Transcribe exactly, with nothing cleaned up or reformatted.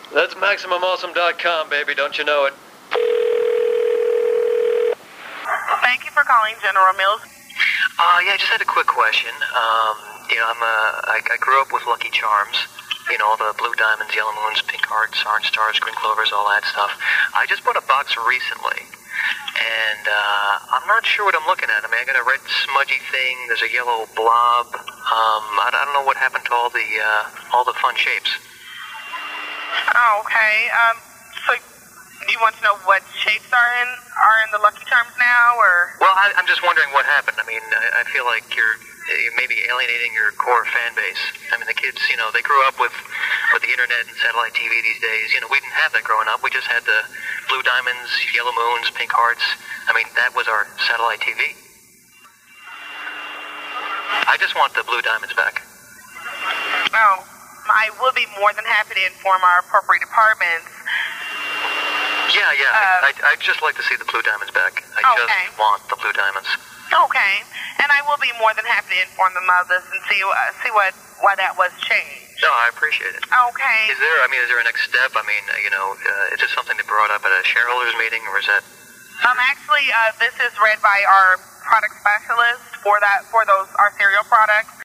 That's Maximum Awesome dot com, baby. Don't you know it? Thank you for calling General Mills. Uh, yeah, I just had a quick question. Um, you know, I'm, uh, I, I grew up with Lucky Charms. You know, all the blue diamonds, yellow moons, pink hearts, orange stars, green clovers, all that stuff. I just bought a box recently, and, uh, I'm not sure what I'm looking at. I mean, I got a red smudgy thing, there's a yellow blob. Um, I, I don't know what happened to all the, uh, all the fun shapes. Oh, okay. Um, so you want to know what shapes are in are in the Lucky Charms now, or? Well, I, I'm just wondering what happened. I mean, I, I feel like you're, you're maybe alienating your core fan base. I mean, the kids, you know, they grew up with, with the internet and satellite T V these days. You know, we didn't have that growing up. We just had the blue diamonds, yellow moons, pink hearts. I mean, that was our satellite T V. I just want the blue diamonds back. Oh, I will be more than happy to inform our appropriate departments. Yeah, yeah. Uh, I, I, I'd just like to see the blue diamonds back. I okay. just want the blue diamonds. Okay, and I will be more than happy to inform them of this and see uh, see what why that was changed. No, I appreciate it. Okay. Is there, I mean, is there a next step? I mean, uh, you know, uh, is this something that brought up at a shareholders meeting, or is that? Um, actually, uh, this is read by our product specialist for that for those our cereal products.